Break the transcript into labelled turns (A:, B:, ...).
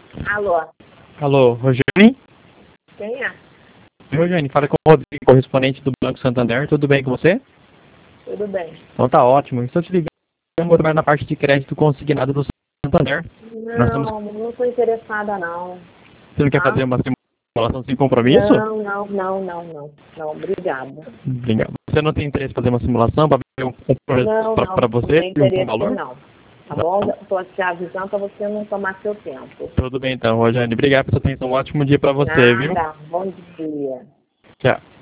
A: Alô,
B: Alô, Rojane?
A: quem é?
B: Rojane, fala com o Rodrigo, correspondente do Banco Santander. Tudo bem com você?
A: Tudo bem.
B: Então tá ótimo. Estou te ligando para trabalhar na parte de crédito consignado do Santander.
A: Não estou interessada não.
B: Você não quer
A: Tá?
B: fazer uma simulação sem compromisso?
A: Não, obrigada.
B: Obrigado. Você não tem interesse em fazer uma simulação para ver um
A: Não
B: para você
A: tem
B: e um
A: interesse
B: valor?
A: não. Tá bom? Estou te avisando para você não tomar seu tempo.
B: Tudo bem então, Rojane. Obrigado pela sua atenção. Um ótimo dia para você, viu?
A: Nada, bom dia.
B: Tchau.